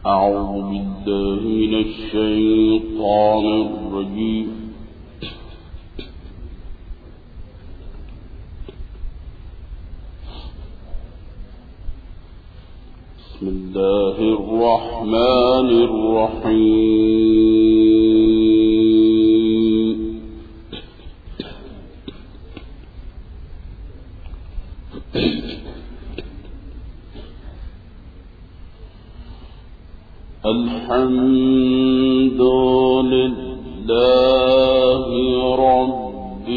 أعوذ بالله من الشيطان الرجيم. بسم الله الرحمن الرحيم. الحمد لله رب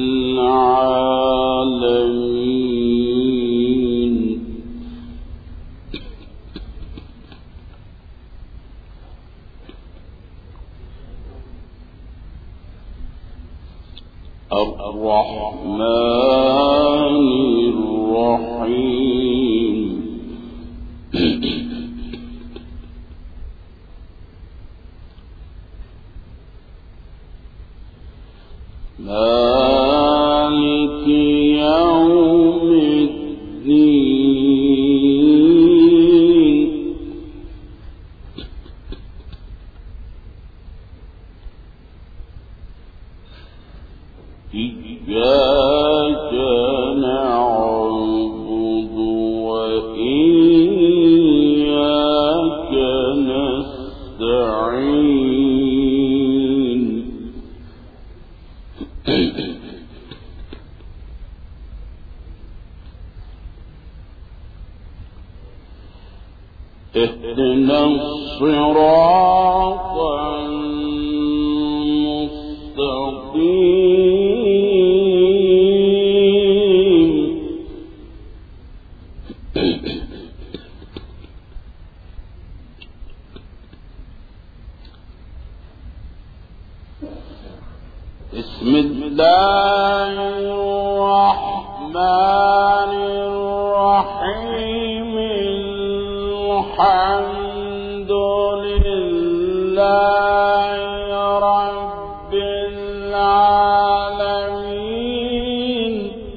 العالمين. الرحمن الرحيم. مالك يوم الدين. إياك نعبد وإياك نستعين. اهدنا الصراط المستقيم. بسم الله الرحمن الرحيم. الحمد لله رب العالمين.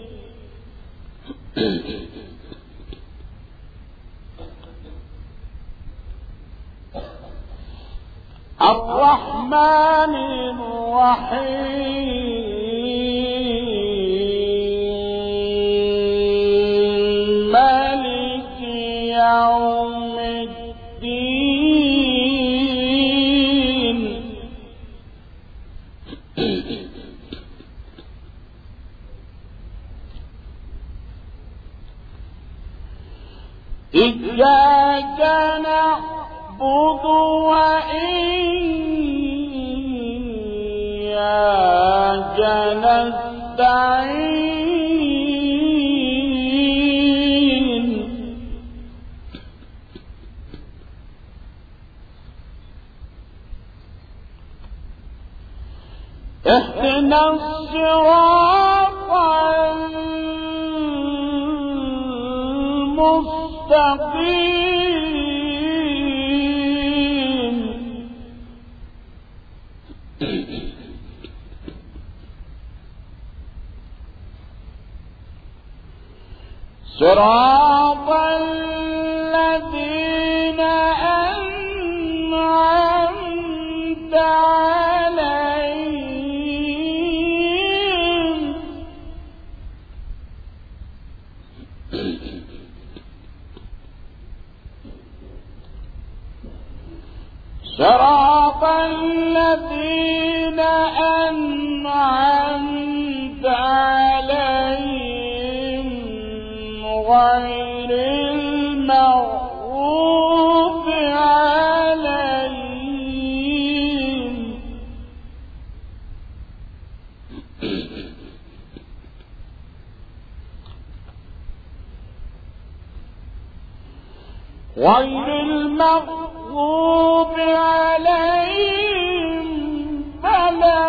الرحمن الرحيم. مالك يوم الدين. إياك نعبد وإياك نستعين. اهدنا الصراط المستقيم. صراط الذين أنعمت عليهم. صراط الذين أنعمت عليهم غير المغضوب عليهم ولا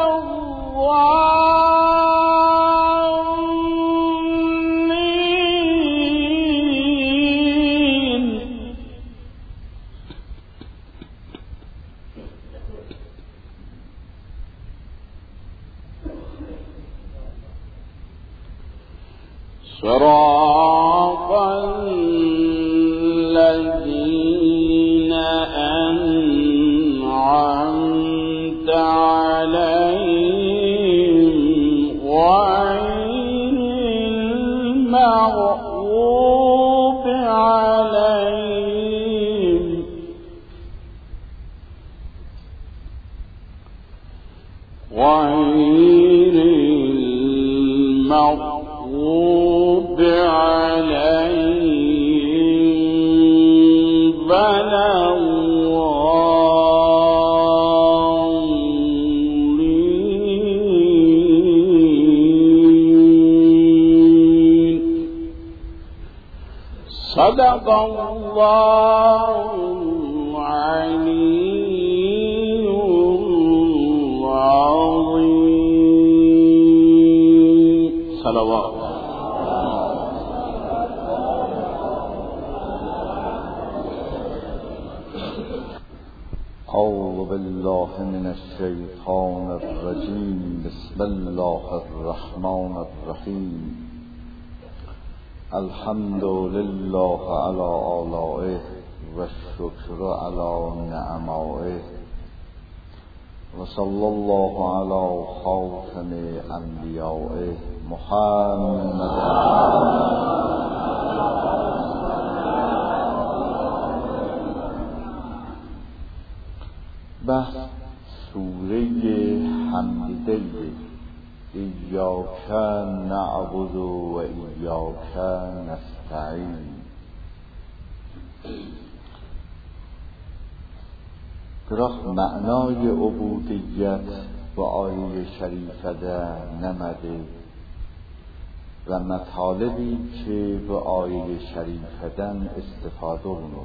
الضالين. صراط الذين غير المغضوب عليهم ولا الضالين. صدق الله العلي العظيم. صلوات. أعوذ بالله من الشيطان الرجيم. بسم الله الرحمن الرحيم. الحمد لله على آلائه والشكر على نعمائه وصلى الله على خاتم أنبيائه محمد. بحث سوره حمدیه. ایاک نعبد و ایاک نستعین. گراه معنای عبودیت با آیه شریفه ده نمده و مطالبی که با آیه شریفه دن استفاده کنید.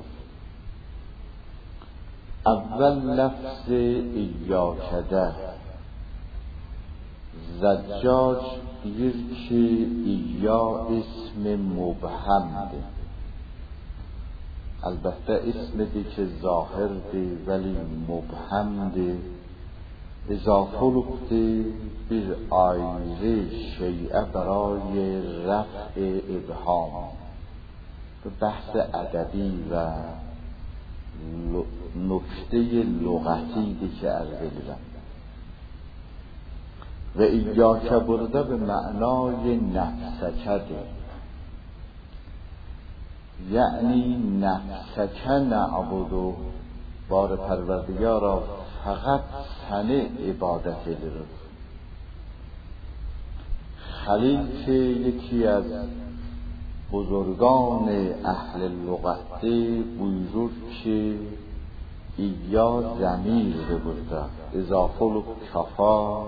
اول لفظ ایاک ده زجاج دیر که ایا اسم مبهم ده، البته اسم دی که ظاهر ده ولی مبهم ده، اضافه لکته بیر آیره شیعه برای رفع ابهام به بحث ادبی و نکته لغتی دی که عرض بگیرم. و ایاک برده به معنای نفسکده، یعنی نفسک نعبدو، بار پروردگارا فقط سنه عبادت داره. خلیل که یکی از بزرگان اهل لغت بویرود که ایا ضمیر برده اضافه کفا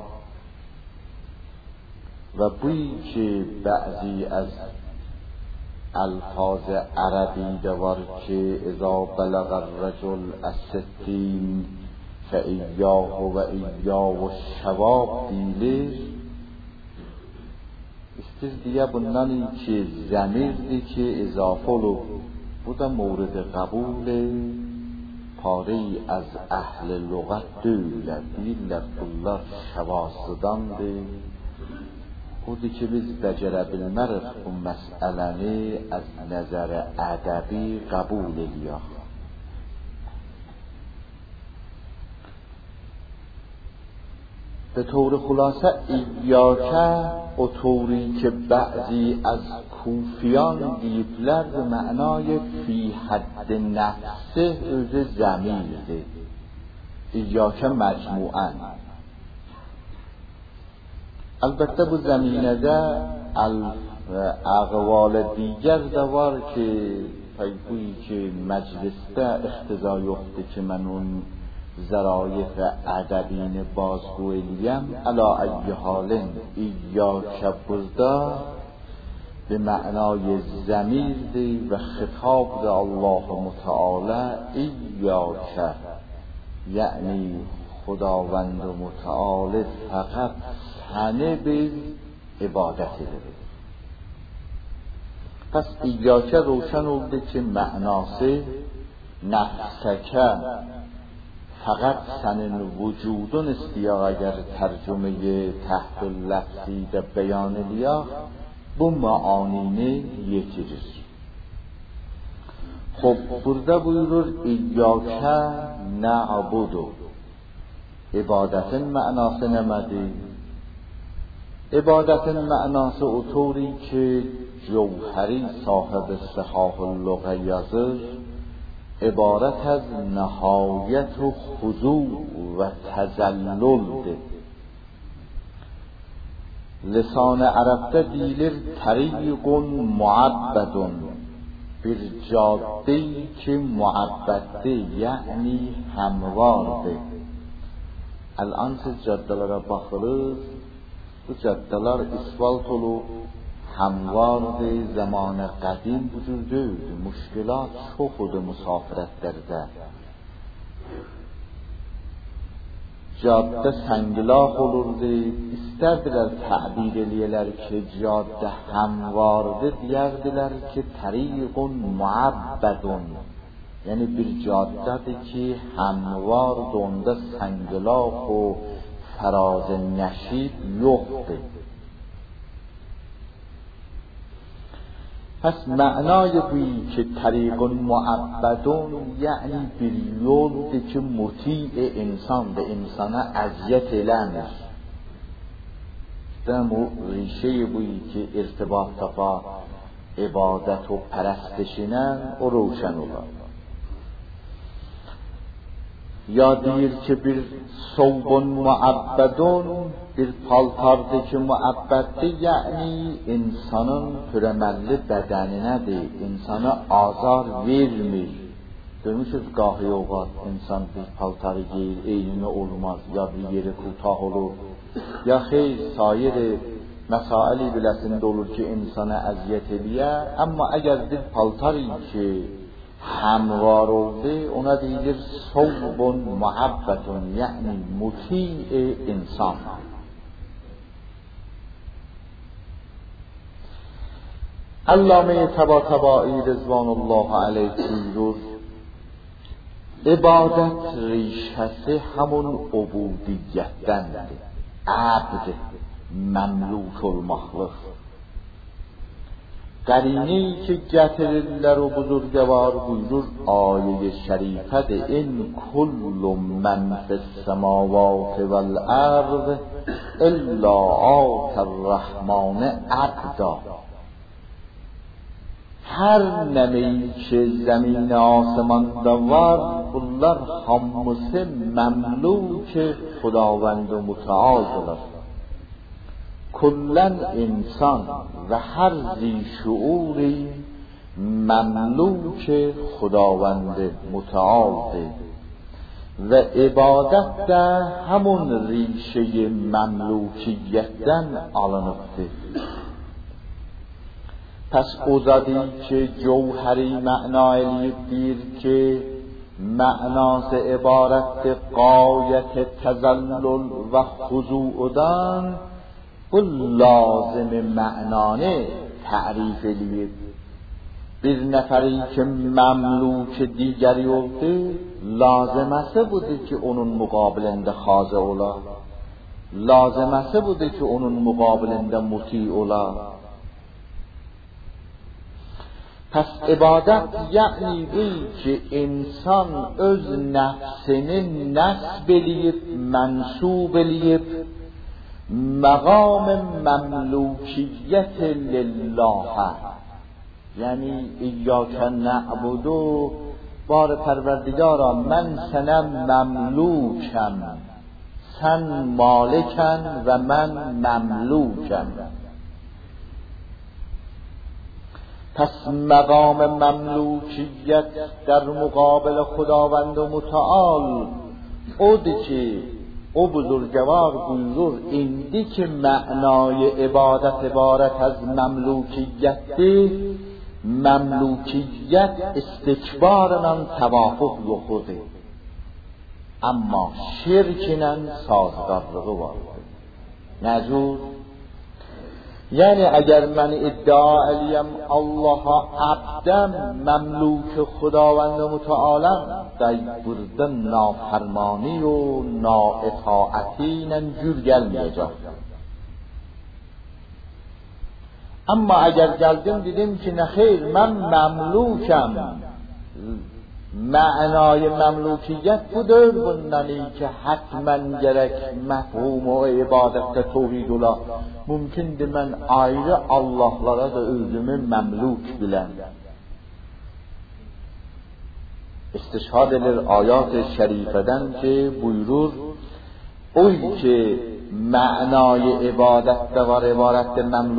و بویی که بعضی از الفاظ عربی دوار که اذا بلغ الرجل الستین فایاه و ایاه و شواب دیله استیز دیگه بندانی که ضمیر دی که اضافه لو بوده مورد قبول پاره از اهل لغت دوله دیل کلا شواسدان دی بودی که biz بجره بالمرض اون مسئله از نظر ادبی قبول لیا. به طور خلاصه ایاکه اطوری که بعضی از کوفیان دیدلر به معنای فی حد نفسه از ضمیر ده ایاکه مجموعاً. البته bu زمینه اقوال دیگر دوار که پیگویی که مجلسته اختزای اخته که من اون ظرایف ادبین بازگویلیم علا ای حالن ایاک برده به معنای ضمیر دی و خطاب ده الله متعالی ایاک، یعنی خداوند متعال فقط همه به عبادت داره. پس ایاک روشن بوده که معناسه نفسکه فقط سنن وجودون استیا اگر ترجمه تحت لفظی ده بیان لیا bu معانینه یکیdir. خب burada buyurur İyyâke na'budu. İbadetin manası nemedi? عبادت معناس اطوری که جوهری صاحب صحاح اللغه یازر عبارت از نهایت و خضوع و تذلل ده. لسان عربده دیلر طریق معبد بر جاده‌ای که معبده یعنی هموار ده. الان siz caddelara baxırız, bu caddeler isfalt olub, hamvardı, zamanı qədim bu cür deyildi. Müşkilat çox idi müsafirətlərdə. Cadde səngilaq olurdu, istərdilər təbir eləyələr ki, cadde hamvardı, deyərdilər ki, təriqun muabbədun. یعنی bir caddədir ki, həmvardır, onda səngilaq و فراز نشیب yoxdur. پس معنای بویی که طریق معبدون یعنی bir yoldur ki مطیع انسانdır, insana əziyyət eləmir. Bu ریشه بویی که ارتباط تپا عبادت و پرستشینه o روشن olar. یا deyir ki bir صوب معبدون bir paltardır ki muabbətdir, yəni insanın pürəməlli bədəninədir, insana azar vermir. Görmüşüz qahı yoğat, insan bir paltarı giyir, eynine olmaz, ya bir yeri kutah olur, ya xeyr, sair məsaili biləsində olur ki insana əziyyət ediyə, amma əgər bir paltarı ki هموار oldu, ona deyilir صوب معبد یعنی مطیع انسان. علامه طباطبایی رضوان الله علیه buyurur عبادت ریشه‌si همون عبودیت‌دəndir. عبد مملوک olmaqlıq. قرینه‌ای که gətirirlər o buzurgəvar buyurur ayه şərifədir in kullu men fissemavات والارض الا آتی الرحمن عبدا. هر نمه‌ای که زمین آسمان‌da var bunlar hamısı مملوک خداوند و متعال‌دırlar. کلن انسان و هر ذی شعوری مملوک خداوند متعال و عبادت ده همون ریشه مملوکیتden alınıbdır. پس اوزادی که جوهری معنا eləyib deyir ki معناس عبارت قایت تذلل و خضوعdan bu lazım معنانه تعریف eləyib. Bir nəfəri ki məmluk digəri oldu, laziməsi budur ki onun müqabilində xazə ola, laziməsi budur ki onun müqabilində muti ola. Pəs ibadət yəni bil ki insan öz nəfsini nəsb eləyib, mənsub eləyib مقام مملوکیت لله، یعنی ایاک نعبد بار پروردگارا من سنم مملوکم، سن مالکن و من مملوکم. پس مقام مملوکیت در مقابل خداوند و متعال اود که او بزرگوار buyurur indi ki معنای عبادت عبارت از مملوکیتdir. مملوکیت استکبارla توافق yoxdur. Amma şirklə sazgarlığı vardır. Nəcur? Yəni əgər mən iddia eləyəm Allaha abdəm, məmluk xudavənd mütəaləm, burada nafərmani و naitaəti ilə gür gəlməyəcək. Amma əgər gəldim dedim ki nə xeyr, mən məmlukəm, معنای مملوکیت budur bundan ki hatmen gerek mefhum o ibadette tevhid ola mümkündür ben ayrı Allah'lara da özümü memluk bilen. İstişhad edilir ayat-ı şerifeden ki buyurur oy ki معنای عبادت و عبارت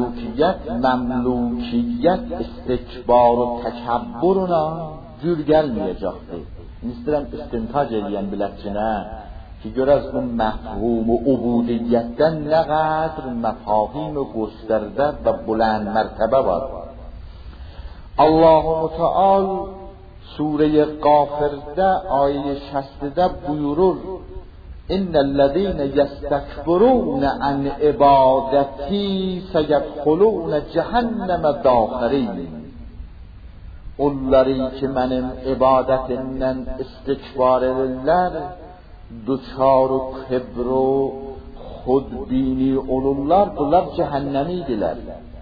مملوکیت استکبار و تکبرنا جور gelmeyecekti. İstedim istintac edeyen biləkçinə ki görəz bu mefhum و ubudiyyətdən nə qədr mefahim و göstərdə və bulənd mərtəbə var. Allah-u Teal Sure-i Qafirdə ayə 60'də buyurur إن الذين يستكبرون عن عبادتي سيدخلون جهنم داخرين. Onları ki mənim ibadətimdən istikbar edirlər, duçar kibr و xudbini olurlar, bunlar cəhənnəmidirlər.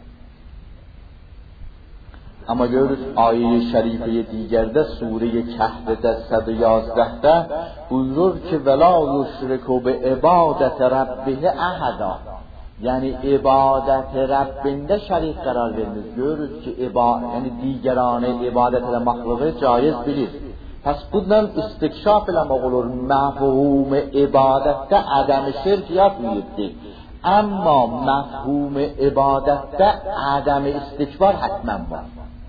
Ama görürüz ayet-i şerifeye digerde Sure-i Kehf'de 111'de buyurur ki وَلَا يُشْرِكُ بِعِبَادَةِ رَبِّهِ أَحَدًا. Yani ibadete Rabbinde şerik karar veriniz. Görürüz ki yani digerane ibadet ile mahluğu caiz bilir. Pes bundan istikşaf ile olur. Mefhum ibadette adem şirk yapmıyordu. Ama mefhum ibadette adem istikbar hatmen var.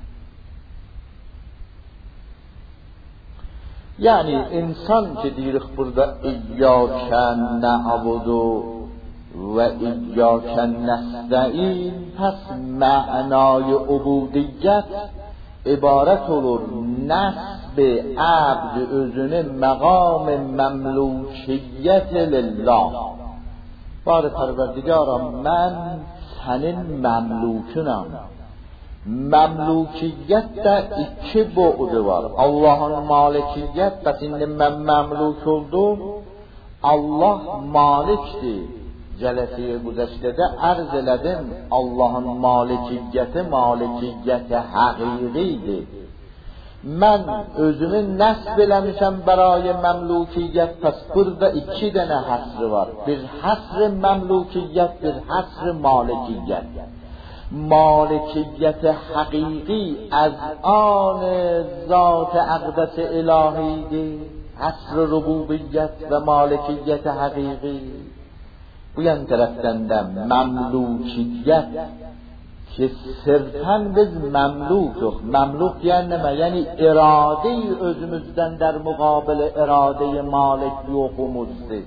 Yani insan ki deyirik burada İyyâken ne'abudu ve İyyâken nesta'in, pes ma'nای ubudiyet ibaret olur nesb abd özünü maqam memlukiyet lillah. Bari Parverdigaram mən sənin məmlukunam. Məmlukiyyət də iki buğdu var. Allah'ın malikiyyət, bəs indi mən məmluk oldum. Allah malikdir. Cələsiyə güzəştədə ərz elədim. Allah'ın malikiyyəti həqiqidir. Mən özümü nəsb eləmişəm bərayə məmlukiyyət, pəs burada iki dənə həsri var. Bir həsr məmlukiyyət, bir həsr malikiyyət. مالکیت حقیقی از آن ذات اقدس الهی حصر ربوبیت و مالکیت حقیقی bu yan tərəfdən də məmlukiyyət ki sırfən biz məmlukuq. Məmluk yəni nə? Yəni iradə-i özümüzdən در مقابل iradə-i malik yoxumuzdur.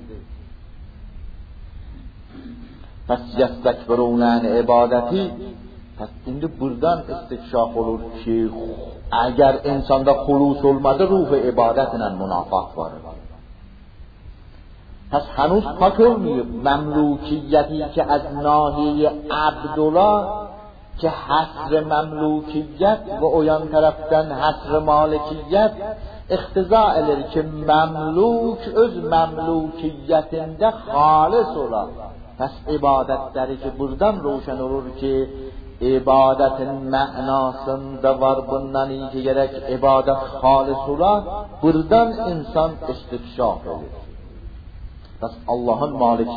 Pes yestekbirûnen ibadeti. Pes indi buradan istikşaf olur ki eğer insanda hulus olmadı ruh ibadetiyle münafat var. Pes henüz pak olmuyor memlukiyeti ki az nahiye abdullah ki hasr memlukiyet ve o yan taraftan hasr malikiyet iktiza edir ki memluk öz memlukiyetinde halis olar. Pes ibadetleri ki buradan roşan olur ki ibadetin mənasında var bundan iyi ki gerek ibadet halis ola buradan insan istikşaf olur. Pes Allah'ın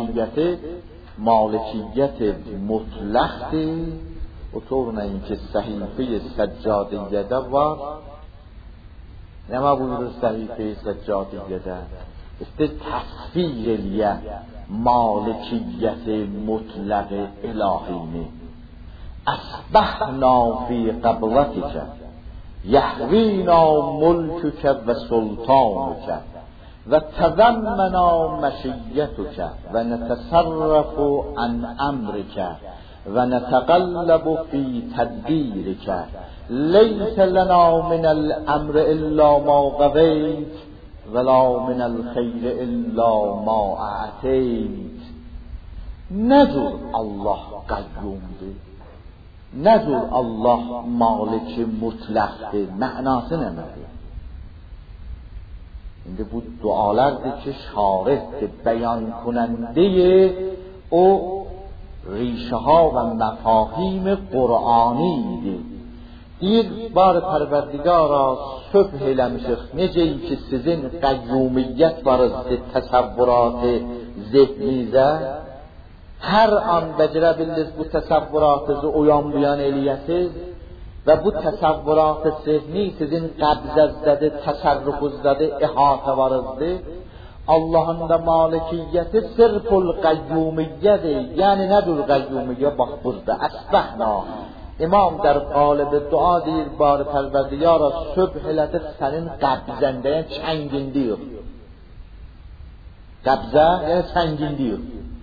malikiyeti mutlaqdir. O tornayın ki sahife-i seccadiyede var. Ne buyurur sahife-i seccadiyede? İşte tasvir eliye malikiyeti mutlaq ilahini. Asbahna fi qablatike yahvina mulkuke ve sultanuke ve tezammena meşiyyetuke ve netesarrafu an amrike ve netaqallabu fi tedbirike leyse lena minel emri illa ma qadayt ve la minel khayri illa ma a'tayt. Nedir Allah qayyumdur? Nedir Allah maliki mutlaqdır? Mənası nədir? İndi bu dualardır ki şarihdir, beyan kunendeyi o ریشه ها و مفاهیم قرآنی deyir, bar Pərverdigara söbh eləmişik, necə ki sizin qəyyumiyyət varızdır təsəvvüratı zehninizə, hər an becərə bildiniz bu təsəvvüratınızı oyan buyan eləyəsiz və bu təsəvvüratı zehni sizin qəbzəzdədir, təsərrüfüzdədir, ihatə varızdır. Allah'ın da malikiyyəti sırful qəyyumiyyədir. Yəni nədir qəyyumiyyə? Bax burada, əsbəhna. İmam der qalibi dua deyir, bar Pərverdigara söbh elədir sənin qəbzəndə, yəni çəngindiyik. Qəbzə, yəni çəngindiyik.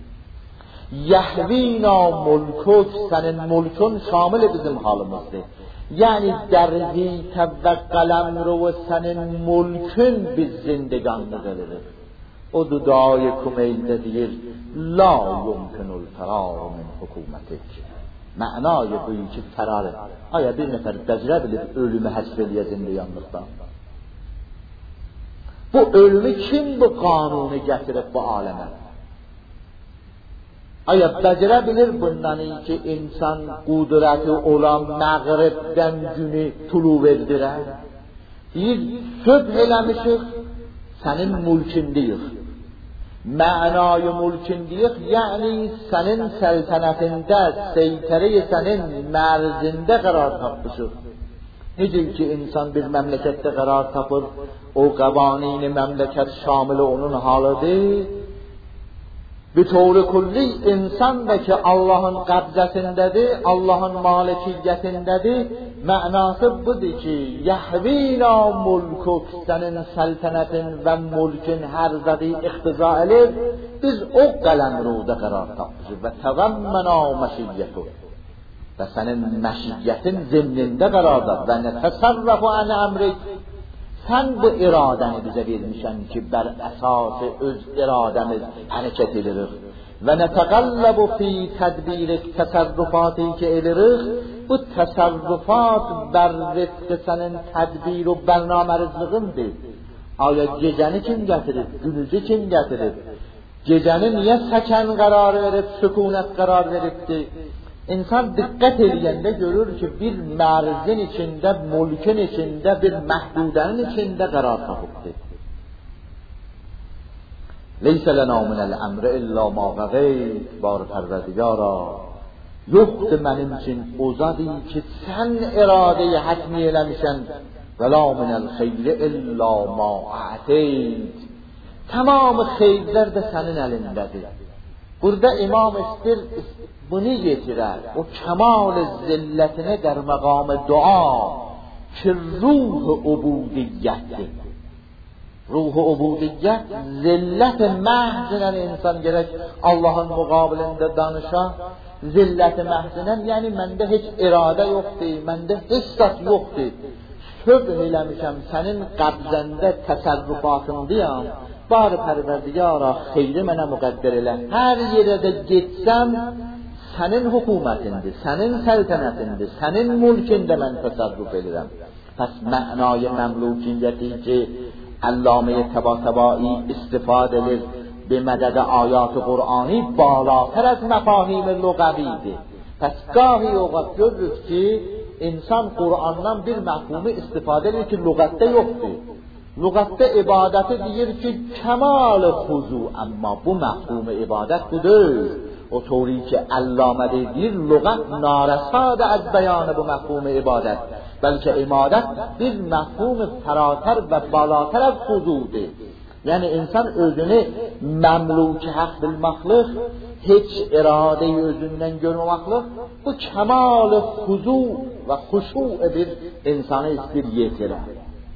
Yəhvina mulkuk, sənin mulkun şamil bizim halımızdır. Yəni dərzikə və qələmru sənin mulkün biz zindeganlıq edirik. O dudای کمیده deyir لا يمكن الفرار من حکومتک. معنای بویی ki فرار. آیا bir nəfər becərə bilir ölümü həsb eləyə zindeganlıqdan? Bu ölümü kim bu qanunu gətirib bu aləmə? Aya becərə bilir bundan ki insan qudrəti olan məğribdən günü tulu verdirər? Deyir, söbh eləmişik, sənin mülkündəyik. Mənayı mülkündəyik, yəni sənin səltənətində, seytəri sənin mərzində qərar tapmışıq. Necə ki insan bir məmləkətdə qərar tapır, o qavanini məmləkət şamili onun halıdır. Bütövlü kulli insan da ki Allah'ın qəbzəsindədir, Allah'ın malikiyyətindədir. Mənası budur ki, yəhvina mulkuk, sənin səltənətin və mülkün hər zədi iqtiza elir. Biz o qələmruda qərar tapmışıq və təğəmmənə məşiyyətu. Və sənin məşiyyətin zimnində qararda və nətəsərrəfu ən əmrik. Sən bu iradəni bizə vermişən ki, bər əsası öz iradəmiz hərəkət edirik. Və nətəqəlləbu fi tədbirik, təsərrüfatı ki edirik. Bu təsərrüfat bər rifqi sənin tədbir və bərnamərizliğindir. Aya gecəni kim gətirib, günüzü kim gətirib? Gecəni niyə səkən qərar verib, sükunət qərar veribdir? İnsan diqqət eləyəndə görür ki, bir mərzin içində, mülkün içində, bir məhdudənin içində qərar tapıbdır. Leysə lənə minəl əmri illə ma qəqeyt, bar Pərverdigara. Yoxdur mənim üçün ozadır ki, sən iradeyi həkmi eləmişən və la minəl xeyri illə ma əteyt. Tamamı xeyrlər də sənin əlindədir. Burada imam istir bunu getirer, o kemal zilletine der maqam dua ki ruh ubudiyyətdir. Ruh ubudiyyət zillet məhzinen insan gerek Allah'ın muqabilində danışa, zillet məhzinen, yani məndə heç iradə yoxdur, məndə heç zat yoxdur. Söbh eləmişəm sənin qəbzəndə təsərrüfatındayam. Bar Pərverdigara xeyri mənə müqəddər elə. Hər yerə də getsəm sənin hökumətindir, sənin səltənətindir, sənin mülkündə mən təsərrüf edirəm. Pəs mənaya məmlukiyyəti ki Allame-i Təbatəbai istifadə edir به مدد آیات قرآنی بالاتر از مفاهیم لغویdir. Pəs gahi oqat görürük ki insan Qur'andan bir məhfumu istifadə edir ki lüğətdə yoxdur. Lüğətdə ibadəti deyir ki kəmal xuzu, amma bu məhfumu ibadət budur. O طوری که علامه deyir lüğət narəsadır az bəyanı bu məhfumu ibadət. Bəlkə ibadət bir məhfumu fəratər və balatər az xuzudur. Yəni insan özünü məmluk haqq bilməklik, heç iradeyi özündən görməməklik, bu kəmal xuzu və xuşu bir insanı istir yetirər.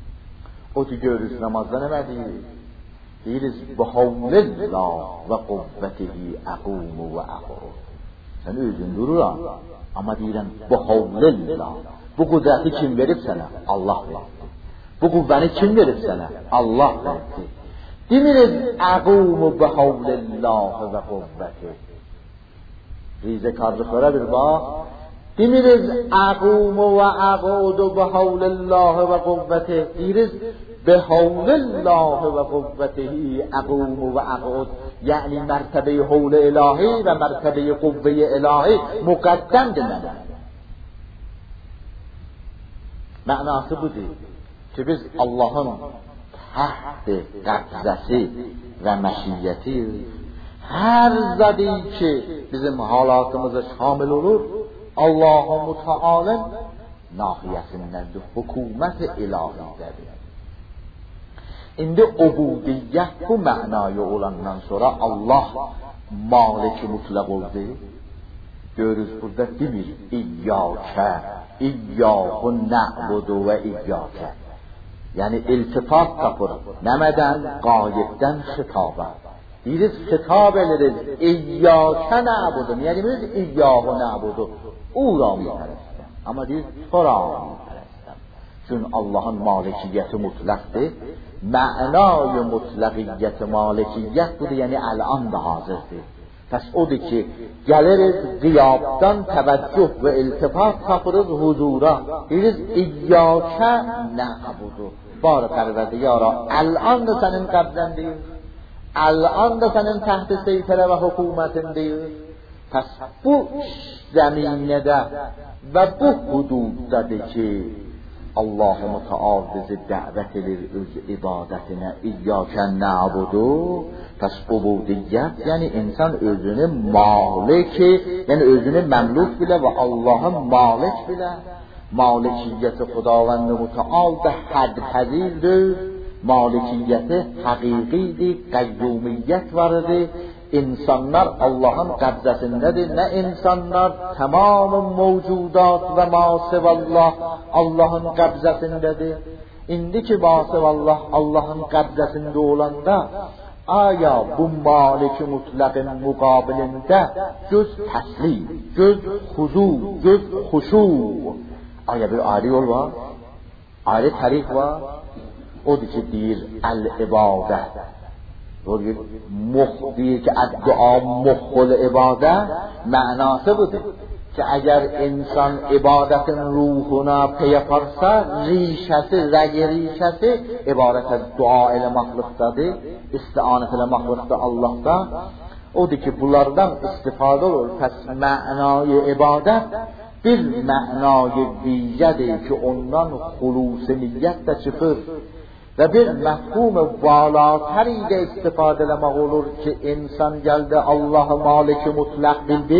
O ki görürüz namazda nə deyir? Deyiriz, bəhəvlillah və quvvətihi əqumu və əquru. Sən özün dururam, amma deyirəm, bəhəvlillah. Bu qudrəti kim verib sənə? Allah verib. Bu quvvəni kim verib sənə? Allah verib. Demiriz, əqumu bəhəvlillah və quvvəti. Rizəkarlıqlara bir bax. Demiriz, əqumu və əqudu bəhəvlillah və quvvəti. Deyiriz, bəhəvlillah və quvvətihi əqumu və əqud. Yəni, mərtəbəyi havl-i ilahi və mərtəbəyi quvvəyi ilahi müqəddəm deməkdir. Mənası budur ki, biz Allahın təxt qəbzəsi və məşiyyəti hər zədi ki, bizim halatımıza şamil olur, Allah-u Mütealın nahiyəsindəndir, hökumət ilahidədir. İndi ubudiyyət bu mənaya olandan sonra Allah malik mutlaq oldu. Görürüz burada demir İyyâke, İyyâhu na'budu və İyyâke. Yəni iltifat tapır. Nəmədən? Qayibdən xitaba. Deyirik xitab ederiz İyyâke na'budu. Yəni biz İyyâhu na'budu. O ra mipərəstəm. Amma deyir to ra mipərəstəm. Çünki Allahın malikiyyəti mutlaqdır. Mənay mutlaqiyyət malikiyyət budur, yəni əl'an da hazırdır. Pəs odur ki, gəliriz qiyabdan təvəccüh və iltifat tapırız huzura. Deyirik İyyâke na'budu. Barı pərverdiyara, əl'an da sənin qəbzəndəyir. Əl'an da sənin təht-i seytərə və hökumətindəyir. Pəs bu zəminədə və bu hududdadır ki, Allah-u Müteal bizi dəvət edir öz ibadətinə. İyyâke na'budu. Pəs ubudiyyət, yəni insan özünü malik, yəni özünü məmluk bilə və Allahın malik bilə. Malikiyyəti Xudavənd Müteal da hədpəzirdir. Malikiyyəti həqiqidir, qəyyumiyyət vardır. İnsanlar Allah'ın qəbzəsindədir. Nə insanlar? Tamamı mevcudat və masivallah Allah'ın qəbzəsindədir. İndi ki masivallah Allah'ın qəbzəsində olanda, aya bu maliki mutlaqın müqabilində göz təslim, göz xuzu, göz xuşu. Aya bir ayrı yol var, ayrı tərik var. Odur ki deyir el-ibadə. deyir که از دعا مخل عبادت معناته بوده که اگر انسان عبادت روحنا پیپرسه ریشته رگ ریشته عبارت از دعا ile مخلوقdadır استعانت ile مخلوقda Allah'ta odur ki bunlardan istifade olur. Pes mənayı ibadet bir mənayı vicedir ki ondan xulusi niyyət də çıxır və bir məfhum valatəri ilə istifadə eləmək olur ki insan gəldi Allah-ı Maliki mutlaq bildi,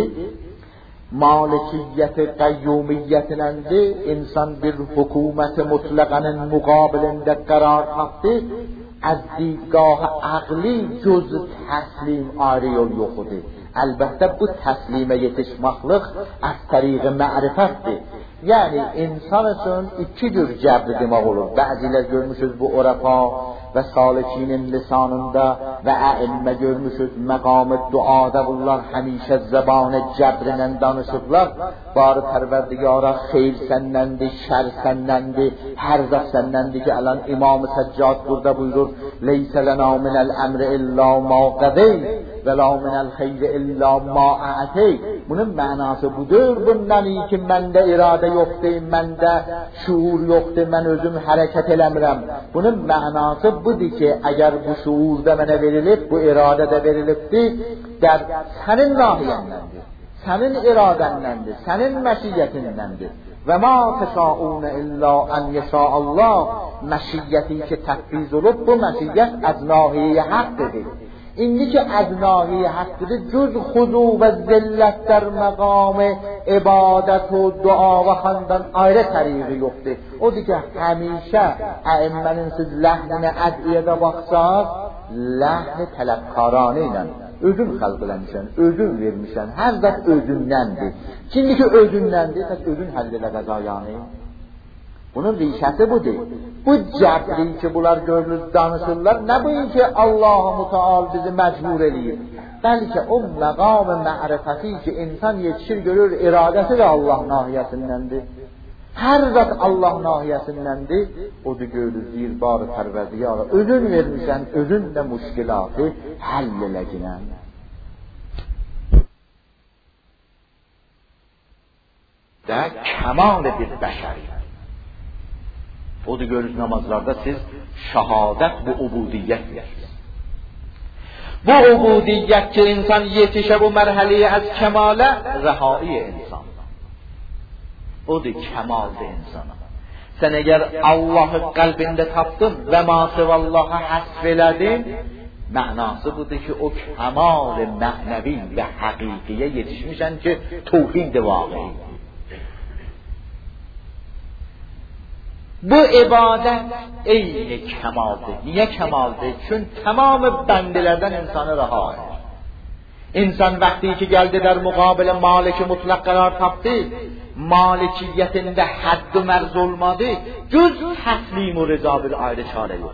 malikiyyəti qəyyumiyyətinəndi, insan bir hökuməti mutlaqanın müqabilində qərar tapdı, از دیدگاه عقلی جز تسلیم ayrı yol yoxudur. Əlbəttə bu təslimə yetişməklik az طریق معرفتdir. Yəni insan üçün iki cür cəbr demək olur. Bəzilə görmüşüz bu urafa və salikinin lisanında və əimmə görmüşüz məqam duada bunlar həmişə zəbanə cəbrlə danışıblar. Barı pərverdigara xeyr səndəndir, şər səndəndir, hər zət səndəndir ki ələn İmam-ı Səccad burada buyurur leysə lənə minəl əmri illa ma qədey və la minəl xeyri illa ma ətey. Bunun mənası budur. Bundan iyi ki məndə iradə yoxdur, məndə şuur yoxdur, mən özüm hərəkət eləmirəm. Bunun mənası budur ki əgər bu şuur da mənə verilib, bu iradə də verilibdir, der sənin nahiyəndəndir, sənin iradəndəndir, sənin məşiyyətindəndir. Və ma təşaunə illa ən yəşəallah məşiyyəti ki təkviz olub, bu məşiyyət az nahiyə haqqdır. İndi ki az nahiyə haqqdır, cüz xudu və zillət در məqam ibadət و dua və xandan ayrı təriqi yoxdur. Odur ki həmişə əimmənin siz ləhninə ədiyədə baxsaq, ləhni tələbkaranı ilə özün xəlq eləmişən, özün vermişən, hər zət özündəndir. Şimdi ki özündəndir, pəs özün həll elə qəzayanı. Bunun rişəsi budur. Bu cəbri ki bunlar görülür, danışırlar, nə bu ki Allah-ı Müteal bizi məcbur eləyir. Bəlkə o məqam-ı ma'rifəti ki insan yetişir görür, iradəsi də Allah nahiyəsindəndir. Hər zət Allah nahiyəsindəndir. O da görür, deyir, barı pərverdiyara, özün vermişən, özün də müşkilatı həll eləginən. Də kəmal bir bəşəriyyət. O da görürüz namazlarda siz şəhadət bu ubudiyyət verirsiniz. Bu ubudiyyət ki insan yetişə bu mərhələyə az kəmalə rəhai insan. O da kəmaldır insana. Sen eğer Allah'ı kalbinde tapdın ve ma sivallaha hasfeledin, manası budur ki o kemal ma'nevi ve hakikiye yetişmişsen ki tevhid vakiy. Bu ibadet eyni kemaldir. Niye kemaldir? Çünkü tamamı bendelerden insanı rahat eder. İnsan vakti ki geldi der mukabele maliki mutlak karar tapdı, malikiyetinde hadd merz olmadı, cüz teslim u rıza bir ayrı çare yok.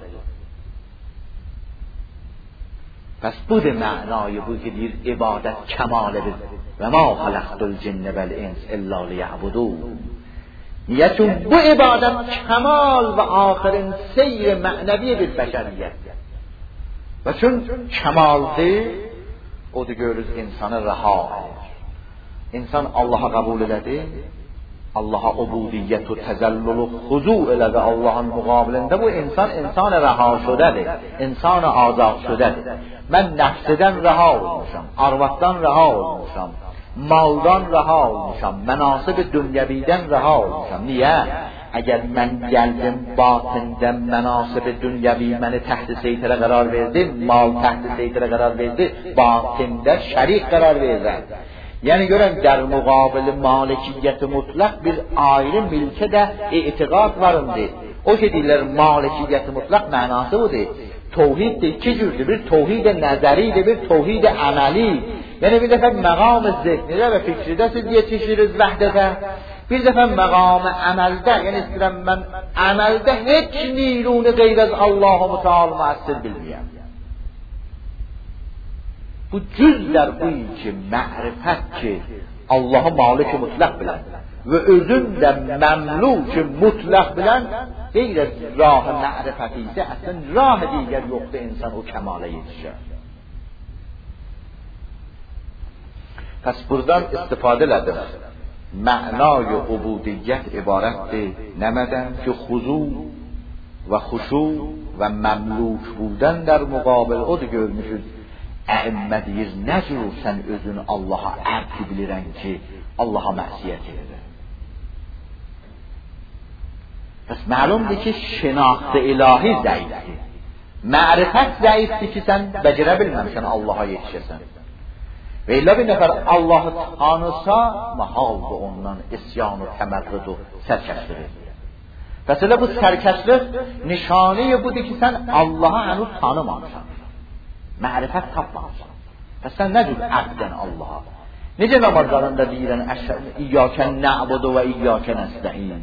Pes bu da manayı bu ki bir ibadet kemalidir. Ve ma halaktul cinne vel ins illa liya'budun. Niye? Çünkü bu ibadet kemal ve ahirin seyri ma'nevi bir beşeriyet. Ve çünkü kemaldir, o da görürüz insanı rahat eder. İnsan Allah'a kabul ededi, Allah'a ubudiyet ve tezellülü huzu eledi Allah'ın mukabilinde, bu insan rahat şudedir, insan azad şudedir. Ben nefseden rahat olmuşam, arvattan rahat olmuşam, maldan rahat olmuşam, menasib dünyeviden rahat olmuşam. Niye? Eğer ben geldim batından menasib dünyevi beni tahti seytere karar verdi, mal tahti seytere karar verdi, batında şerik karar verdi. Yani gören der mukabili malikiyeti mutlak bir ayrı milke de itikad varındı. O ki deyirler malikiyeti mutlak manası budur. Tevhid de iki cürdür. Bir tevhid nazari, bir tevhid ameli. Yani bir defa maqam zihnide ve fikride siz yetişiriz vahdete. Bir defa maqam amelde, yani istedim ben amelde hiç nirunu gayr az Allahu Teala muassir bilmeyem. Bu cüzler bu ki ma'rifet ki Allah'ı malik mutlak bilen ve özünde memluk mutlak bilen gayr rah ma'rifeti ise aslında rah diğer yoktu insan o kemale yetişir. Pes buradan istifade edelim. Ma'nay ubudiyet ibarettir nemeden ki huzu ve huşu ve memluk buden der mukabil o da görmüşüz. Əimmə deyir, nə cür sən özünü Allaha əbd bilirən ki, Allaha məsiyyət edir. Pəs məlumdur ki, şinaxtı ilahi zəifdir. Mərifət zəifdir ki, sən becərə bilməmişsən Allaha yetişəsən. Və illə bir nəfər Allahı tanısa, mahaldır ondan isyan-ı təmərrüd-ü sərkəşlidir. Pəs elə bu sərkəşlik nişanı budur ki, sən Allahı hənuz tanımamışsan. Ma'rifət tapmamışsan. Pəs sən nə cür əbdən Allaha? Necə namazlarında deyirən İyyəkə nə'budu və İyyəkə nəstə'in.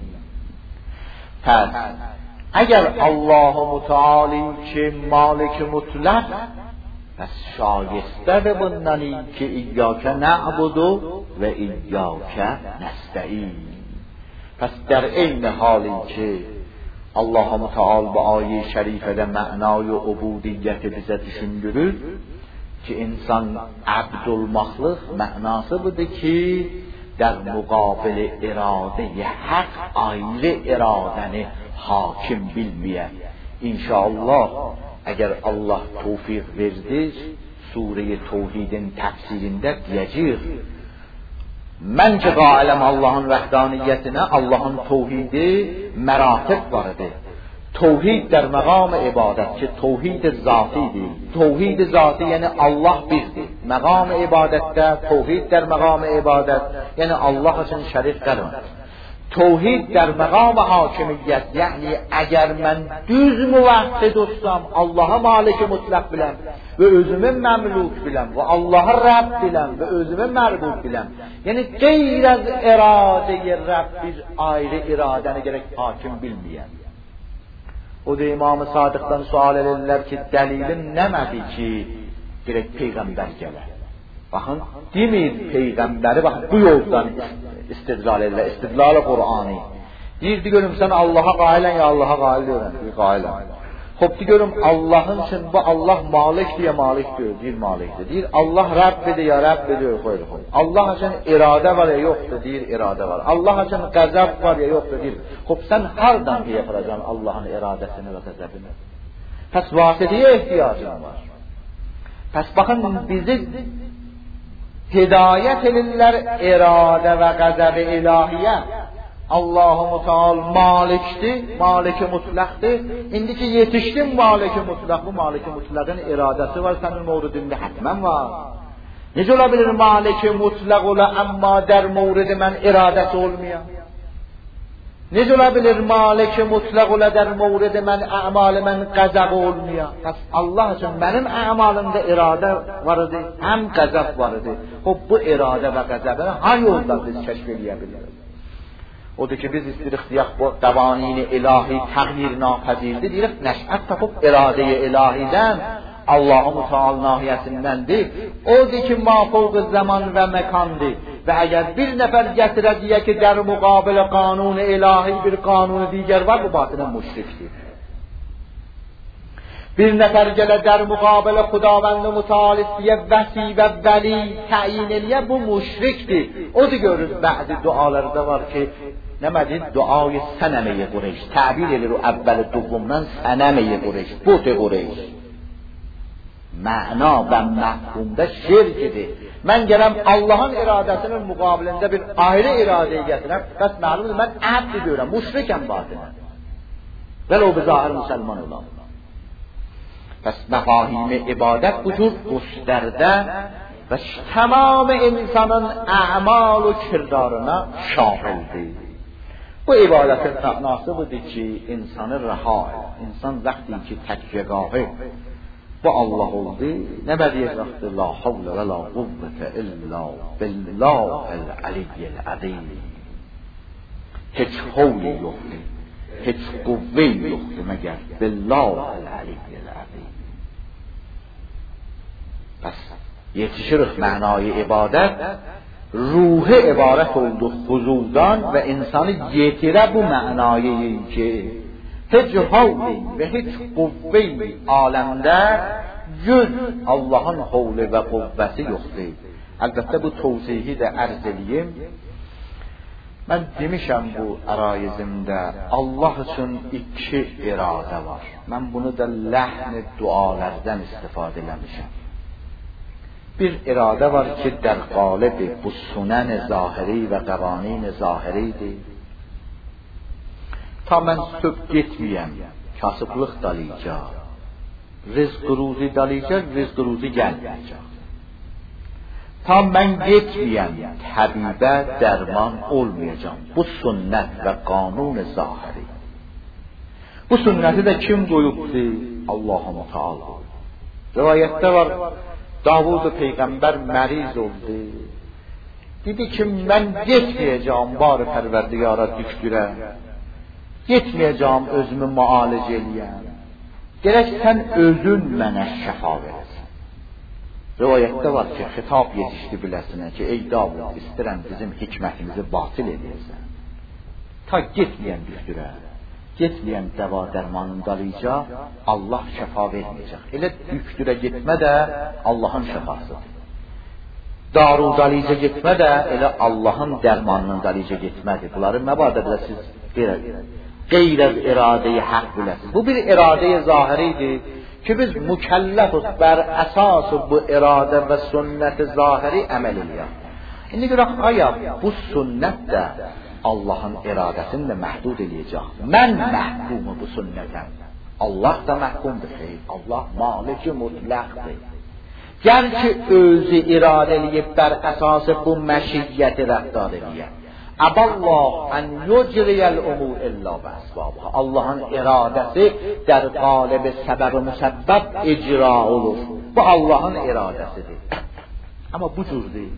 Pəs, əgər Allah-u Müteali ki Malik-i Mutlaq, pəs şayistədir bundan ki İyyəkə nə'budu və İyyəkə nəstə'in. Pəs dər eyni hali ki Allah-u Teala bu ayet-i şerifede ma'nayı ubudiyeti bize düşündürür ki insan abd olmaklık manası budur ki der mukabili irade-i hak ayrı iradeni hakim bilmeye. İnşallah eğer Allah tevfik verdi Sure-i Tevhid'in tefsirinde diyeceğiz. Mən ki qailəm Allahın vəhdaniyyətinə, Allahın tevhidi məratib var idi. Tevhid der məqam-ı ibadət ki, tevhid zatidir. Tevhid zati yəni Allah birdir. Məqam-ı ibadətdə tevhid der məqam-ı ibadət, yəni Allah üçün şərik qəlmə. Tevhid der məqam-ı hakimiyyət, yəni əgər mən düz müvəhhid olsam, Allah'a malik-i mutlaq biləm ve özümü memluk biləm ve Allah'a Rabb biləm ve özümü mərbud biləm. Yəni qeyr az irade-i Rabb bir ayrı iradəni gerek hakim bilməyəm. O da İmam-ı Sadıq'dan sual edirlər ki, dəlilin nəmədir ki, gerek Peyğəmbər gələr. Baxın, demir Peyğəmbəri, baxın, bu yoldan istidlal edirlər, istidlal-ı Qur'ani. Deyirdi görüm, sən Allah'a qailən ya Allah'a qail deyirəm, qailən. Xop görüm Allah'ın için bu Allah malik diye malik diyor, değil malikdir. Deyir Allah Rabbidir ya Rabbi diyor, koyur. Allah için irade var ya yoktur, deyir irade var. Allah için gazap var ya yoktur, deyir. Xop sen hardan diye yapacaksın Allah'ın iradesini ve gazabını? Pes vasiteye ihtiyacın var. Pes bakın bizi hidayet edirlər irade ve gazab-ı ilahiye. Allah-u Teala malikdir, malik-i mutlaqdır. İndiki yetişdim malik-i mutlaq, bu malik-i mutlaqın iradəsi var, sənin mövridində hətmən var. Necə ola bilir malik-i mutlaq ola, amma der mövridi mən iradəsi olmayan? Necə ola bilir malik-i mutlaq ola, der mövridi mən əmalı mən qəzəb olmayan? Bəs Allah üçün mənim əmalımda iradə var idi, həm qəzəb var idi. Bu iradə və qəzəbəni hangi yolda biz kəşf edə biliriz? Odur ki, biz istirik deyək, bu qəvanin-i ilahi təğyir napəzirdir, deyirik, nəşət tapıb iradə-i ilahidən, Allah-u Teala nahiyəsindəndir. Odur ki, mafavq zaman və məkandır. Və əgər bir nəfər gətirə deyə ki, der müqabilə qanun-i ilahi bir qanun-i digər var, bu batınən müşrikdir. Bir nəfər gələ der müqabilə xudavənd-i mütəalissiyə vəsi və vəli təyin eləyə, bu müşrikdir. Odur görür, bəzi dualarda var ki, nəmədir? Duayı sənəməyə Qureyş. Təbir edir o əvvəli duvumdan sənəməyə Qureyş, buti Qureyş. Məna və məhkumda şirkidir. Mən gələm Allahın iradəsinin müqabilində bir ayrı iradəyə gətirəm, bəs məlumdur, mən əhd edirəm, müşrikəm batınən. Vəl o bizahir müsəlman olam. Bəs məfahim-i ibadət bu cür göstərdə və tamam insanın əmal و kirdarına şamildir. Bu ibadətin mənası budur ki, insanı rəha, insan vaxtı ki təkyəgahı bu Allah oldu, nə bədiyyə vaxtı la havlə və la quvvətə illa billahil aliyyil əzim. Heç havli yoxdur, heç quvvə yoxdur məgər billahil aliyyil əzim. Bəs yetişirik mənayı ibadət, ruhi ibarət olduq huzudan və insanı yetirə bu mənayı ki, heç havli və heç quvvə aləmdə göz Allahın havli və quvvəsi yoxdur. Əlbəttə bu tövsihi də ərz edeyim. Mən demişəm bu ərayizimdə Allah üçün iki iradə var. Mən bunu da ləhn-i dualərdən istifadə eləmişəm. Bir iradə var ki, در قالب bu sunan-ı zahiri və qəvanin-i zahiridir. Ta mən söp getməyəm, kasıblıq dalayacaq, rizq ruzi dalayacaq, rizq ruzi gəlməyəcək. Ta mən getməyəm, təbibə dərman olmayacaq. Bu sünnət və qanun-ı zahiri. Bu sünnəti də kim qoyubdur? Allah-u Teala. Rivayətdə var, Davud Peyğəmbər məriz oldu. Dedi ki, mən getməyəcəm bar pərverdigara dükdürə. Getməyəcəm özümü müalicə eləyəm. Gerək sən özün mənə şəfa verəsən. Rivayətdə var ki, xitab yetişdi biləsinə ki, ey Davud, istərəm bizim hikmətimizi batil edəsən. Ta getməyən dükdürə, getməyən dəva dərmanın dalıca, Allah şəfa verməyəcək. Elə dükdürə getmə də Allahın şəfasıdır. Daru dalıca getmə də elə Allahın dərmanının dalıca getmədir. Bunları məbadədə siz qeyr-iradə-i haqq biləsiniz. Bu bir iradə-i zahiridir ki, biz mükəlləfik bər əsas bu iradə və sünnət-i zahiri əməl eləyək. İndi görək, aya bu sünnət də Allahın iradəsini də məhdud eləyəcək. Mən məhkumu bu sünnətəm. Allah da məhkumdur. Allah maliki mutlaqdır. Gəl ki, özü iradə eləyib bər əsası bu məşiyyəti rəftar eləyək. Əballah ən yücriyəl umur illa və əsbabı. Allahın iradəsi der qalibi səbəb-i müsəbbəb icra olur. Bu Allahın iradəsidir. Amma bu cür deyil.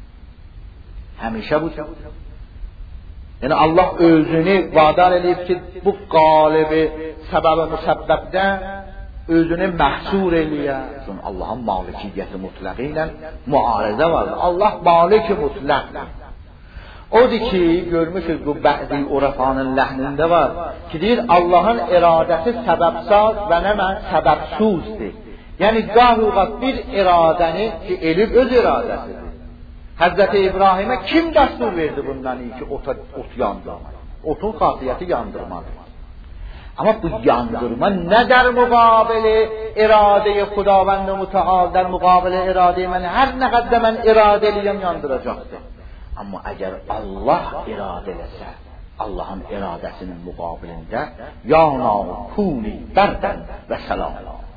Həmişə bu cür. Yəni Allah özünü vadar edib ki, bu qalibi səbəb-i müsəbbəbdə özünü məhsur eləyər. Çünki Allahın malikiyyəti mutlaqı ilə müarizə var. Allah maliki mutlaqdır. Odur ki, görmüşüz bu bəzi urafanın ləhnində var ki, deyir Allahın iradəsi səbəbsaz və nə mən səbəbsuzdur. Yəni qahuqat bir iradəni ki, elib öz iradəsidir. Həzrəti İbrahimə kim dəstur verdi bundan iyi ki, ot yandırmaq? Otun xasiyyəti yandırmadır. Amma bu yandırma nə der müqabili iradə-i Xudavənd-i Mütəal, der müqabili iradə-i mən hər nə qədər mən iradə eləyəm yandıracaqdır. Amma əgər Allah iradə eləsə, Allahın iradəsinin müqabilində ya nar kuni bərdən və salam.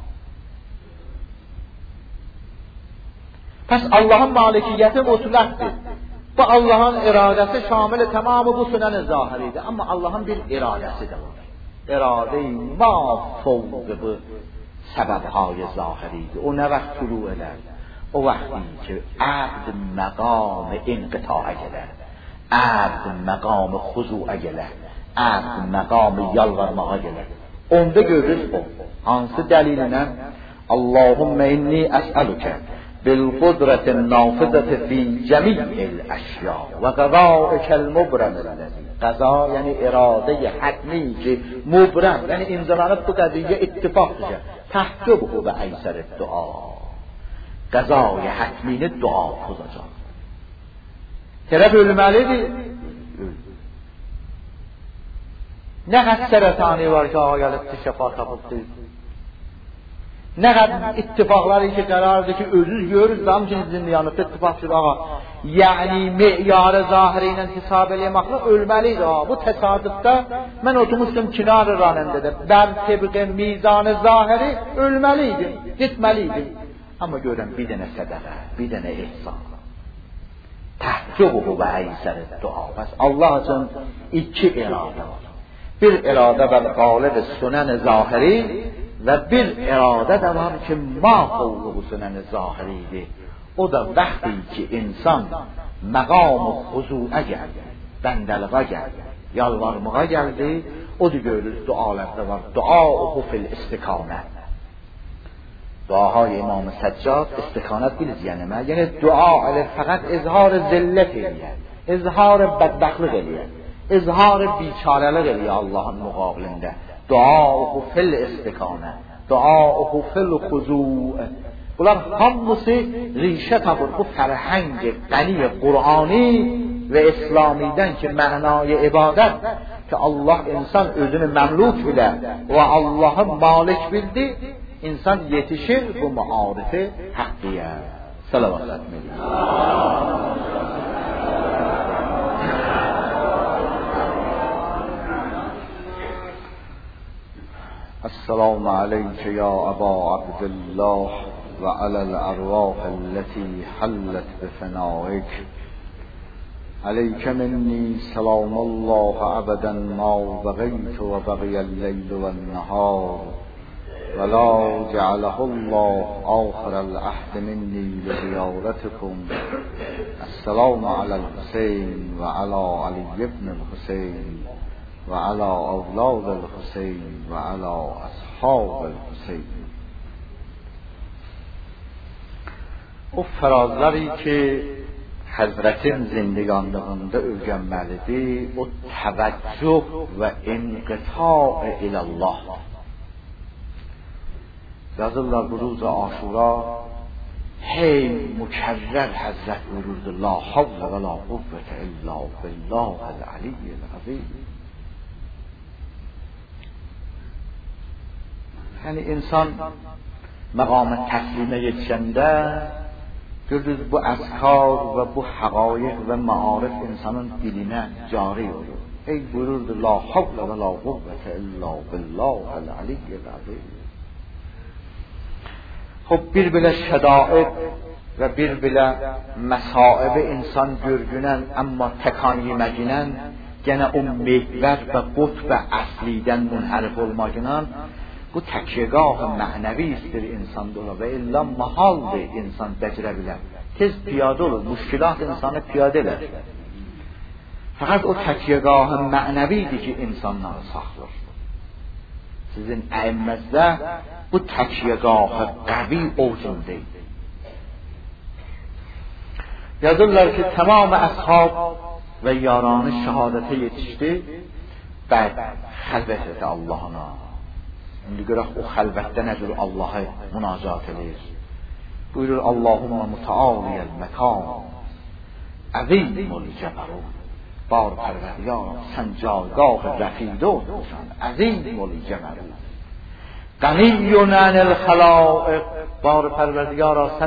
Pəs Allahın malikiyyəti mutlaqdır. Bu Allahın iradəsi şamil tamamı bu sünen-i zahiridir. Amma Allahın bir iradəsi də var. İradə-i ma fawq bu səbəbهای zahiridir. O nə vaxt şuru edər? O vaxtı ki عبد مقام انقطاع gələr, عبد مقام خضوع gələr, عبد مقام yalvarmağa gələr. Onda görürüz o. Hansı dəlilinə? Allahümme inni əs'əlükə بالقدرة النافذة في جميع الأشياء وقضاءك المبرم الذي قضا یعنی اراده حتمی که مبرم یعنی انزلانت تو قضیه اتفاق بشه تحجبه به ایسر الدعا قضای حتمین دعا خداجان طرف ölməlidir. Nə qədər sərətani var ki ağa gəlibdir şəfa tapıbdır. Nə qədər ittifaqları ki qərardır ki özünüz görürüz hamçinin zindiyanlıqda ittifaq şur ağa. Yəni meyarı zahiri ilə hesab eləməklə ölməlidir ağa. Bu təsadüfdə mən oturmuşdum kinar-ı ranəndədə. Bər təbiqə mizan-ı zahiri ölməlidir, gitməlidir. Amma görürəm bir dənə sədəqə, bir dənə ihsan. Təhcubuhu və əysər dua. Pəs Allah üçün iki iradə var. Bir iradə var qalib sünen-i zahiri və bir iradə də var ki ma fawq sünen-i zahiridir. O da vaxtı ki insan məqam-ı xuzu'a gəldi, bəndəliğə gəldi, yalvarmağa gəldi. O da görürüz dualarda var. Duauhu fil istiqamət. Duaهای امام سجاد استکانت بیلیز یعنی ما یعنی دعا علی فقط اظهار ذلت eləyər, اظهار بدبختlik eləyər, اظهار بیچارهlik eləyər Allahın müqabilində. Duauhu fil istiqamət, duauhu fil xuzu'. Bunlar hamısı ریشه tapır bu فرهنگ غنی قرآنی və İslamidən ki mənای ibadət ki Allah insan özünü məmluk bilə və Allah'ı malik bildi. İnsan yetişir bu muarife hakkiye. Salavat etmeli. Esselamu aleyke ya Aba Abdullah ve alel arvah allati hallet bifenaik. Aleyke minni selamullah abadan ma bagaytu ve bagiyel leylu vel nehar. ولا جعله الله آخر العهد مني لزيارتكم. السلام على الحسين وعلى علي بن الحسين وعلى أولاد الحسين وعلى أصحاب الحسين. O farazları ki Həzrətin zindiganlığında öyrənməlidir, o təvəccüh və inqita ilallah. Yazırlar bu روز Aşura hey mükerrer Hazret buyururdu la havle ve la kuvvete illa billahil aliyyil azim. Yani insan maqam-ı təslimə yetişəndə görürüz bu əzkar və bu həqaiq və maarif insanın dilinə cari olur. Hey buyururdu la havle ve la kuvvete illa billahil aliyyil azim. خب bir belə şədaid və bir belə məsaib insan görgünən amma təkan yeməginən gənə o mehvər və qutb əslidən münhərif olmaqla bu təkyegah mənəvi istir insanda ola və illa mahaldır insan bəcrə bilər. Tez piyadə olur, müşkilat insanı piyadə elər. Fəqət o təkyegah mənəvidir ki insanları saxlar. Sizin əyimməzdə bu təkyegah qəvi ovcundaydı. Yazırlar ki tamam ashab və yaranı şəhadətə yetişdi. Bəd xəlvət etti Allah'ına. İndi görək o xəlvətdə nə cür Allah'a münacat edir. Buyurur Allahumma mutaaliyel məkan əzimul cəbərun. Bar pərvərdigar sən cayqah rəfidə olmuşsan. əzimul cəbərun. غنیون عن الخلائق. بار پروردگارا سن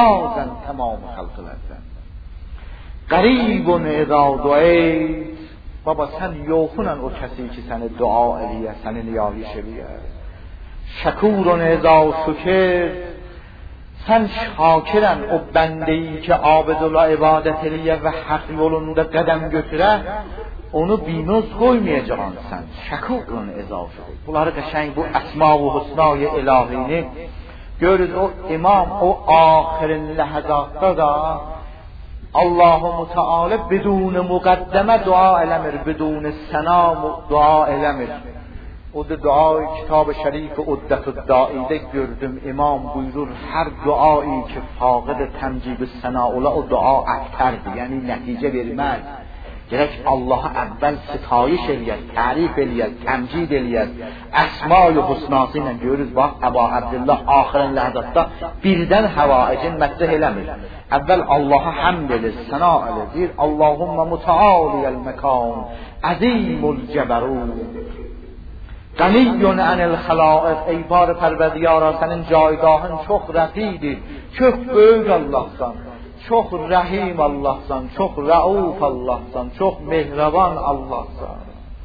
بینیازن تمام خلقلتن. قریب اذا دعیت baba sen yoxunan o kəsi ki səni dua eləyə, səni niyayış eləyə. Şəkurun eza şükür, sən şakirən o bəndeyi ki abidullah ibadət eləyə və haqq yolunda qədəm götürə, onu binuz qoymayacaqan sən. Şəkurun eza şükür. Bunları qəşəng bu əsma və husnay ilahini görürüz. O imam o axirin ləhzatda da Allahu Teala بدون مقدمه dua eləmir, بدون سنا dua eləmir. O da duayı kitab-ı şerif Uddetü'd-Dai'de gördüm. İmam buyurur her duayı ki faqid temcib-i sena ola o dua aktardır. Yani nəticə verməz. Gerek Allah'a əvvəl sitayiş eləyər, tərif eləyər, təmcid eləyər. Əsma-i husnası ilə görürüz. Bax, Əbu Abdullah axirən ləhzatda birdən həvaicin mətrəh eləmir. Əvvəl Allah'a həmd edir, səna edir. Allahümmə mütealiyəl məkan, əzimul cəbərun, qəniyyun ənil xəlaiq. Ey bar pərverdiyara, sənin caygahın çox rəfidir, çox böyük Allahsan, çox rəhim Allahsan, çox rəuf Allahsan, çox mehriban Allahsan.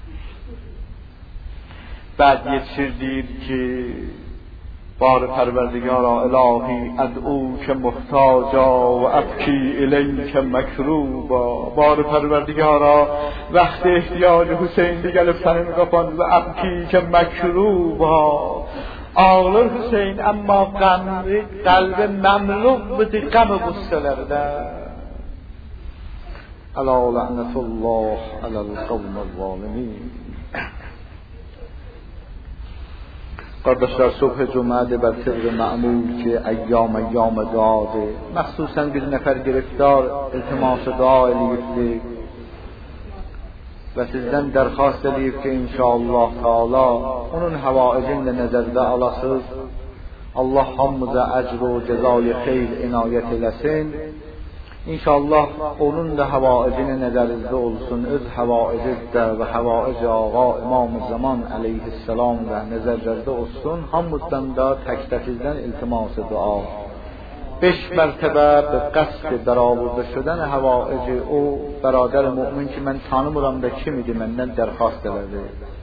Bəd yetişir deyir ki بار پروردگارا الهی ادعو که محتاجا و ابکی الیک مکروبا. بار پروردگارا وقت احتیاج حسین دیگه لفتنه میگفن و ابکی که مکروبا. ağlar Hüseyin amma qalbi məmluq budur qəm qüssələrdə. Əla lənətullah aləl qavmel zalimin. Qardaşlar, صبح cümlədə bər tevr mə'mul ki əyyam duadır. Məxsusən bir nəfər giriftar iltiması dua eləyibdir və sizdən dərxast edib ki inşallah Teala onun həvaicini də nəzərdə alasız. Allah hamımıza əcr və cəzai xeyr inayət eləsin. İnşallah onun da həvaicini nəzərinizdə olsun. Öz həvaicizdə və həvaic ağa İmam-ı Zaman əleyhisselam da nəzərlərdə olsun. Hamımızdan da tək-təkizdən iltiması dua. 5 mərtəbə به قصد برآورده شدن حوائج او برادر مؤمن که من tanımıram da kim idi məndən dərxast elədi.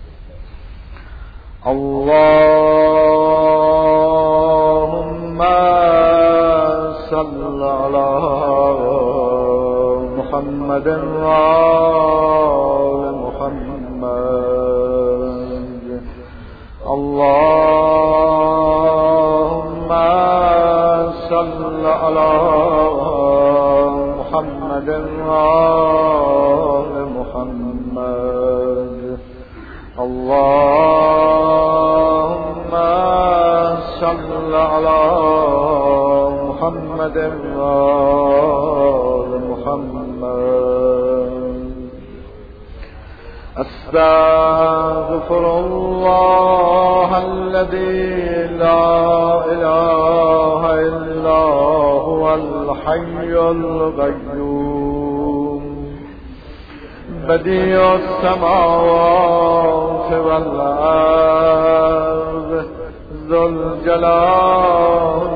Allahümme salli ala Muhammedin ve ali Muhammed. Allahümme صل على محمد وآل محمد. اللهم صل على محمد وآل محمد. استغفر الله الذي لا إله إلا هو الحي القيوم بديع السماوات والأرض ذو الجلال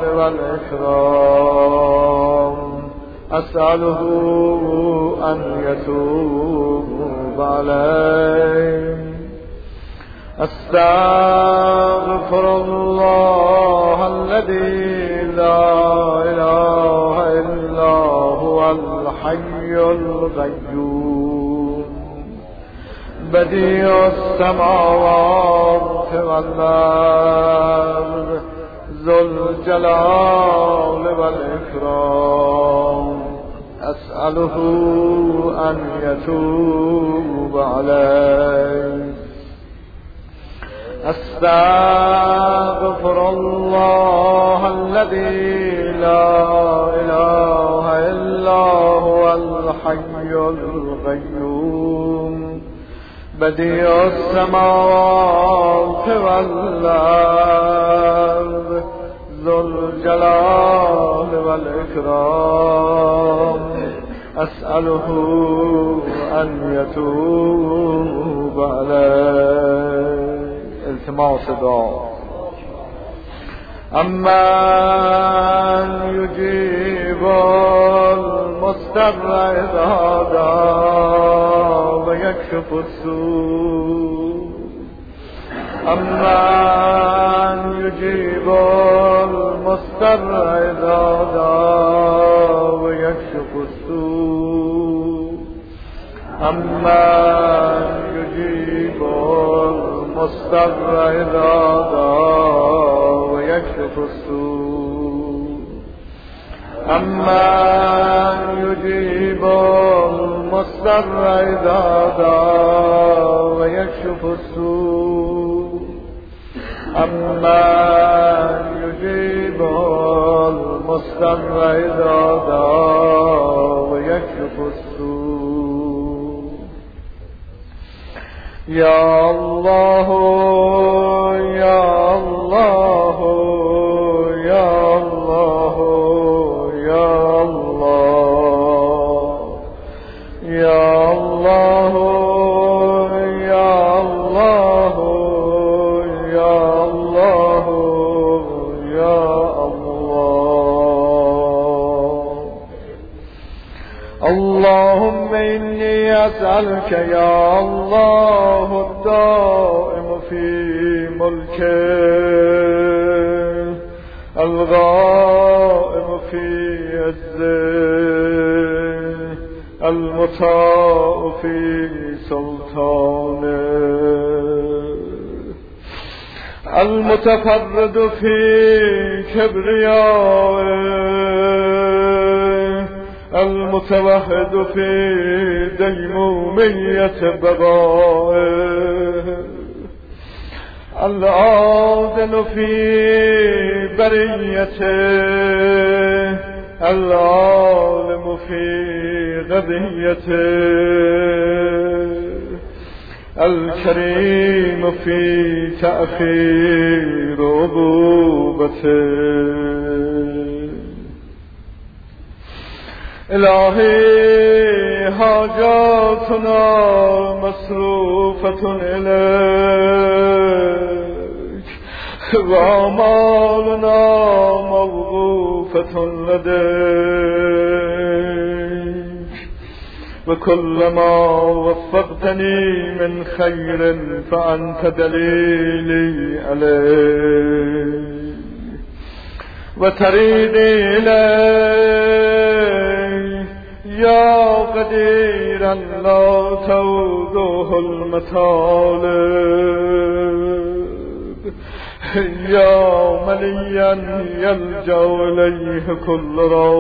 والإكرام. أسأله أن يتوب عليه. استغفر الله الذي لا إله إلا هو الحي القيوم بديع السماوات والأرض ذو الجلال والإكرام. أسأله أن يتوب عليه. أستغفر الله الذي لا إله إلا هو الحي القيوم بديع السماوات والأرض ذو الجلال والإكرام. أسأله أن يتوب عليه. التماس دعا. أمن يجيب المضطر إذا دعا ويكشف السوء أمن يجيب المضطر إذا دعا ويكشف السوء أمن يجيب المضطر إذا دعا ويكشف السوء أمن يجيب المضطر إذا دعا ويكشف السوء أمن يجيب المضطر إذا دعا ويكشف السوء يا الله يا الله يا الله يا الله يا الله يا الله يا الله يا الله اللهم إني أسألك يا الله الدائم في ملكه الغائم في عزه المطاع في سلطانه المتفرد في كبريائه المتوحد في ديمومية بقائه العادل في بريته العالم في غبيته الكريم في تأخير عقوبته إلهي حاجاتنا مصروفة إليك وأعمالنا موقوفة لديك وكلما وفقتني من خير فأنت دليلي عليه وتريدي إليه يا قديرا لا توضه المطالب يا مليا يلجأ إليه كل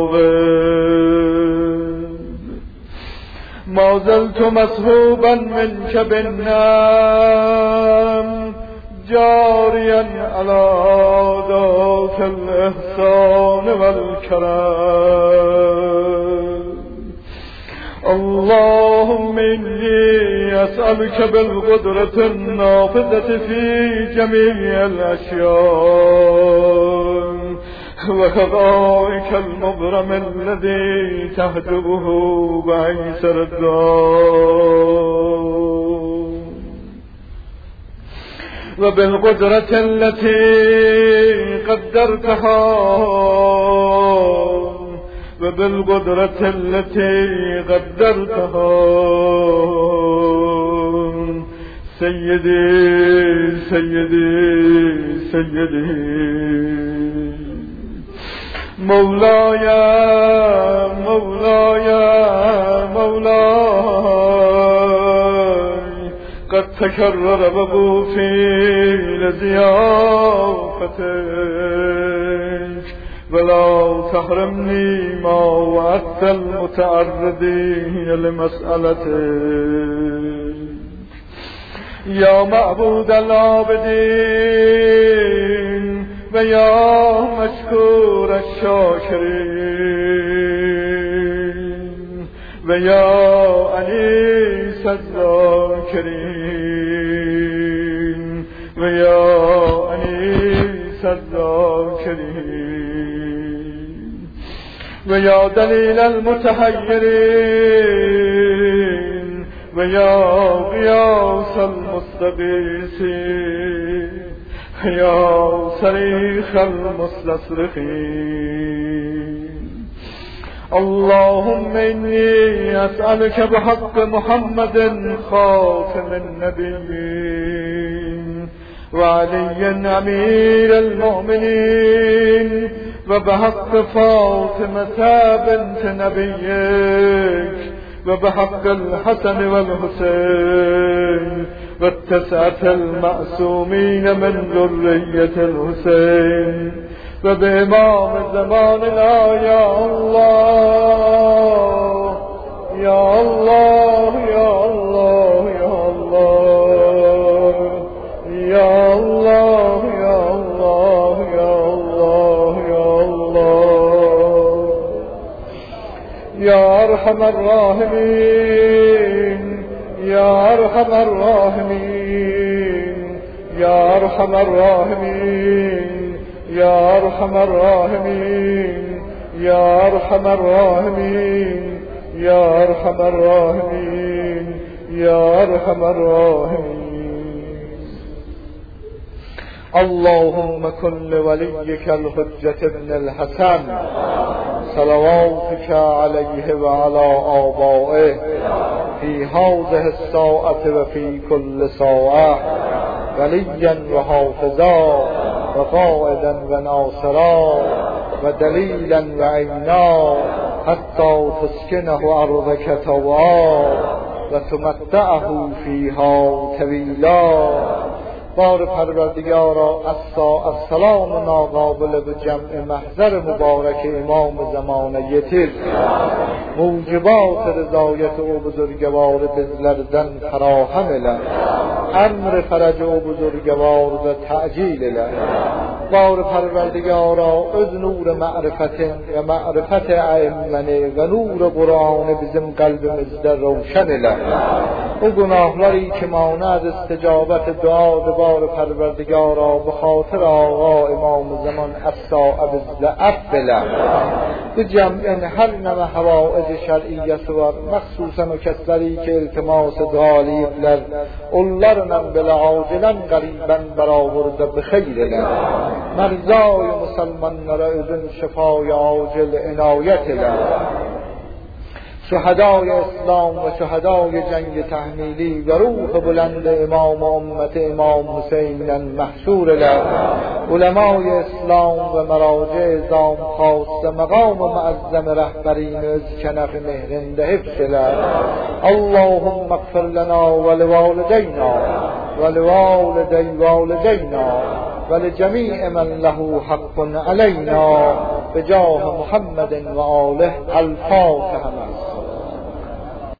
راغب ما زلت مسحوبا منك بالنعم جاريا على عادات الإحسان والكرم اللهم إني أسألك بالقدرة النافذة في جميع الأشياء وقضائك المبرم الذي تهدبه بعيسر الدار وبالقدرة التي قدرتها وبالقدرة التي قدرتها سيدي سيدي سيدي مولاي مولاي مولاي قد تكرر وقوفي لضيافتك ولا تحرمني ما وعدت المتعرضين لمسألتك يا معبود العابدين ويا مشكور الشاكرين ويا أنيس الذاكرين ويا أنيس الذاكرين ويا دليل المتحيرين ويا غياث المستغيثين يا صريخ المستصرخين اللهم إني أسألك بحق محمد خاتم النبيين وعلي أمير المؤمنين وبحق فاطمة بنت نبيك وبحق الحسن والحسين والتسعة المعصومين من ذرية الحسين وبإمام زماننا يا الله يا الله يا الله يا الله يا الله يا الله يا الله يا الله يا أرحم الراحمين يا أرحم الراحمين يا أرحم الراحمين يا أرحم الراحمين يا أرحم الراحمين يا أرحم الراحمين يا أرحم الراحمين. اللهم كن لوليك الحجة بن الحسن صلواتك عليه وعلى آبائه في هذه الساعة وفي كل ساعة وليا وحافظا وقائدا وناصرا ودليلا وعينا حتى تسكنه أرضك طوعا وتمتعه فيها طویلا. بار پروردگارا السلام ناقابل به جمع محضر مبارک امام زمانه تر موجبات رضایت او بزرگوار بزلردن فراهم اله امر فرج او بزرگوار و تعجیل اله. بار پروردگارا از نور معرفت و معرفت ائمه و نور قرآن bizim قلبimizde روشن اله. او گناهلاری که ماند استجابت دعا بار پروردگارا به خاطر آقا امام زمان الساعه بزلعف بله به جمع هر نوع حوائج شرعیت و مخصوصا و کسری که التماس دعالیبler onlarla belə acilen qariben beraberdə bixeyr elə. Mərzay müsəlmanlara özün şifای acil inayet elə. شهدای اسلام و شهدای جنگ تحمیلی و روح بلند امام امت امام حسین محشور له. علمای اسلام و مراجع زام خواست مقام معظم رهبرین از کنف مهرنده حفظ له. اللهم اغفر لنا ولوالدینا ولوالدی والدینا ولجمیع من له حق علینا بجاه محمد و آله. الفاتحه.